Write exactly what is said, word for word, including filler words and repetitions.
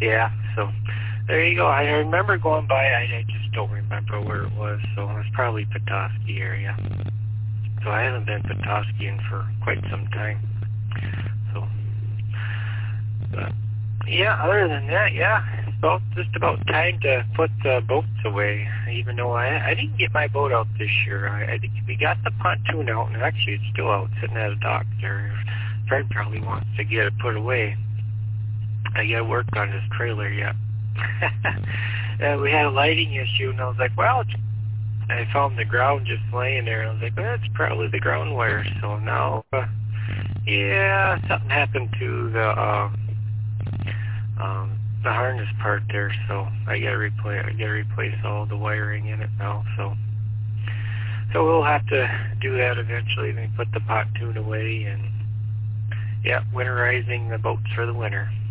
Yeah, so there you go. I remember going by. I, I just don't remember where it was, so it was probably Petoskey area. So I haven't been Petoskeying for quite some time. So, but yeah, other than that, yeah, it's about, just about time to put the boats away. Even though I I didn't get my boat out this year. I, I think we got the pontoon out, and actually it's still out sitting at a dock there. Fred probably wants to get it put away. I got to work on this trailer yet. And we had a lighting issue, and I was like, well, it's, I found the ground just laying there. And I was like, well, that's probably the ground wire. So now, uh, yeah, something happened to the um, um, the harness part there. So I got to replace. I got to replace all the wiring in it now. So, so we'll have to do that eventually. Then put the pontoon away and yeah, winterizing the boats for the winter.